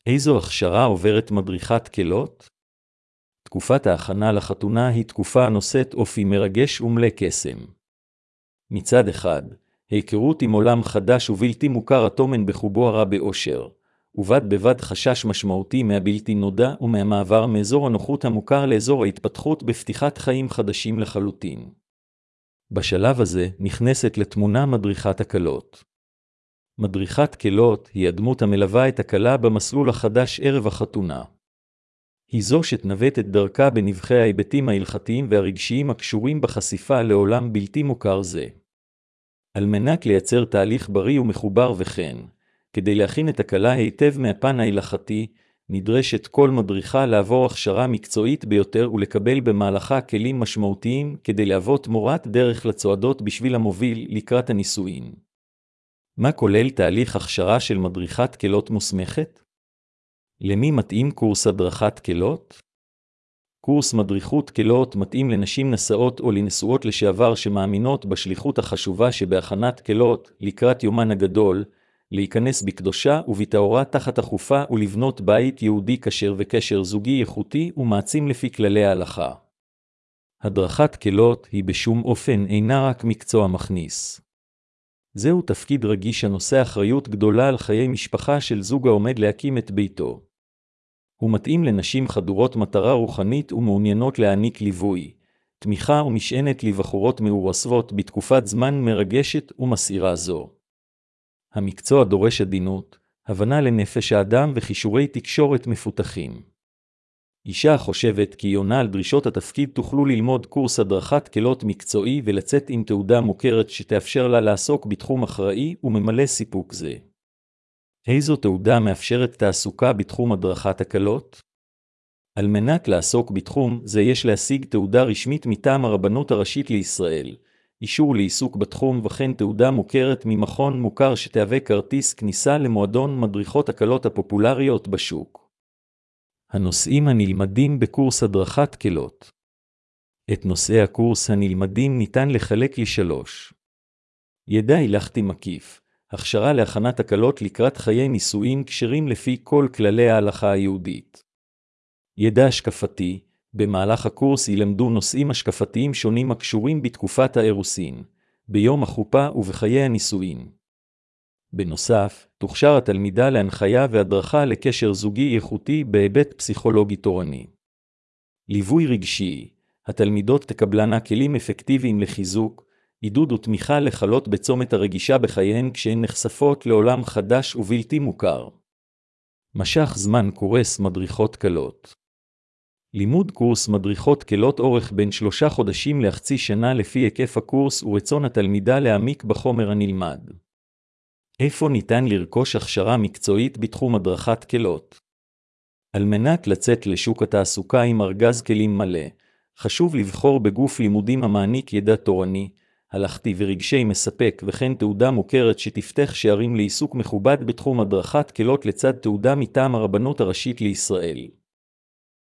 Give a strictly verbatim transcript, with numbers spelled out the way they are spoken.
איזו הכשרה עוברת מדריכת כלות? תקופת ההכנה לחתונה היא תקופה הנושאת אופי מרגש ומלא קסם. מצד אחד, היכרות עם עולם חדש ובלתי מוכר הטומן בחובו הרע באושר, ובד בבד חשש משמעותי מהבלתי נודע ומהמעבר מאזור הנוחות המוכר לאזור ההתפתחות בפתיחת חיים חדשים לחלוטין. בשלב הזה נכנסת לתמונה מדריכת הכלות. מדריכת כלות היא הדמות המלווה את הכלה במסלול החדש ערב החתונה. היא זו שתנווט את דרכה בנבחי ההיבטים ההלכתיים והרגשיים הקשורים בחשיפה לעולם בלתי מוכר זה. על מנת לייצר תהליך בריא ומחובר וכן, כדי להכין את הכלה היטב מהפן ההלכתי, נדרשת כל מדריכה לעבור הכשרה מקצועית ביותר ולקבל במהלכה כלים משמעותיים כדי להוות מורת דרך לצועדות בשביל המוביל לקראת הנישואין. מה כולל תהליך הכשרה של מדריכת כלות מוסמכת? למי מתאים קורס הדרכת כלות? קורס מדריכות כלות מתאים לנשים נשאות או לנשואות לשעבר שמאמינות בשליחות החשובה שבהכנת כלות לקראת יומן הגדול, להיכנס בקדושה ובטהורה תחת החופה ולבנות בית יהודי כשר וקשר זוגי איכותי ומעצים לפי כללי ההלכה. הדרכת כלות היא בשום אופן אינה רק מקצוע מכניס. זהו תפקיד רגיש הנושא אחריות גדולה על חיי משפחה של זוג העומד להקים את ביתו. הוא מתאים לנשים חדורות מטרה רוחנית ומעוניינות להעניק ליווי, תמיכה ומשענת לבחורות מאורסות בתקופת זמן מרגשת ומסעירה זו. המקצוע דורש עדינות, הבנה לנפש האדם וחישורי תקשורת מפותחים. אישה החושבת כי היא עונה על דרישות התפקיד תוכלו ללמוד קורס הדרכת כלות מקצועי ולצאת עם תעודה מוכרת שתאפשר לה לעסוק בתחום אחראי וממלא סיפוק זה. איזו תעודה מאפשרת תעסוקה בתחום הדרכת הכלות? על מנת לעסוק בתחום זה יש להשיג תעודה רשמית מטעם הרבנות הראשית לישראל, אישור לעיסוק בתחום וכן תעודה מוכרת ממכון מוכר שתהווה כרטיס כניסה למועדון מדריכות הכלות הפופולריות בשוק. הנושאים הנלמדים בקורס הדרכת כלות. את נושאי הקורס הנלמדים ניתן לחלק לשלוש. ידע הלכתי מקיף, הכשרה להכנת הכלות לקראת חיי נישואין כשרים לפי כל כללי ההלכה היהודית. ידע השקפתי, במהלך הקורס ילמדו נושאים השקפתיים שונים הקשורים בתקופת האירוסין, ביום החופה ובחיי הנישואין. בנוסף, תוכשר התלמידה להנחיה והדרכה לקשר זוגי איכותי בהיבט פסיכולוגי תורני. ליווי רגשי, התלמידות תקבלנה כלים אפקטיביים לחיזוק, עידוד ותמיכה לחלות בצומת הרגישה בחייהן כשהן נחשפות לעולם חדש ובלתי מוכר. משך זמן קורס מדריכות כלות. לימוד קורס מדריכות כלות אורך בין שלושה חודשים לחצי שנה לפי היקף הקורס ורצון התלמידה להעמיק בחומר הנלמד. איפה ניתן לרכוש הכשרה מקצועית בתחום הדרכת כלות? על מנת לצאת לשוק התעסוקה עם ארגז כלים מלא, חשוב לבחור בגוף לימודים המעניק ידע תורני, הלכתי ורגשי מספק וכן תעודה מוכרת שתפתח שערים לעיסוק מכובד בתחום הדרכת כלות לצד תעודה מטעם הרבנות הראשית לישראל.